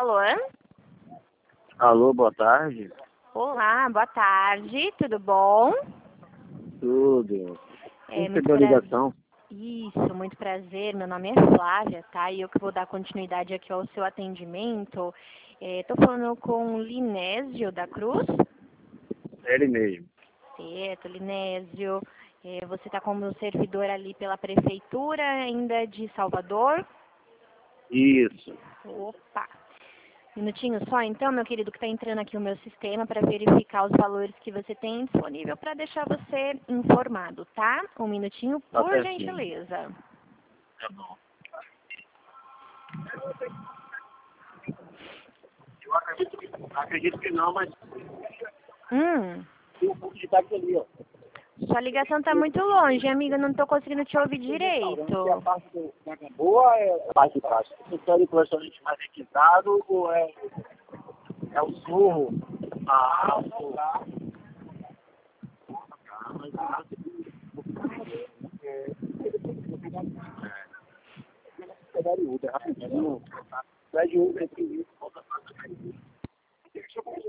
Alô? Alô, boa tarde. Olá, boa tarde, tudo bom? Tudo. É, Quem muito pegou a prazer. ligação? Isso, muito prazer. Meu nome é Flávia, tá? E eu que vou dar continuidade aqui ao seu atendimento. Tô falando com o Linésio da Cruz. É ele mesmo. Certo, Linésio. Você está como servidor ali pela prefeitura ainda de Salvador? Isso. Opa! Minutinho só, então, meu querido, que está entrando aqui o meu sistema para verificar os valores que você tem disponível para deixar você informado, tá? Um minutinho, Tá por certinho. gentileza. Tá bom. Acredito que não, mas tem um pouco de táxi ali, ó. Sua ligação está muito longe, amiga, não estou conseguindo te ouvir Se a direito. parte da boa é a parte de baixo. Você quer ir para o restaurante mais requisado ou é o surro? Ah, o surro. Mas pegar o Uber rapidinho. Pede Uber, tem isso, volta pra casa.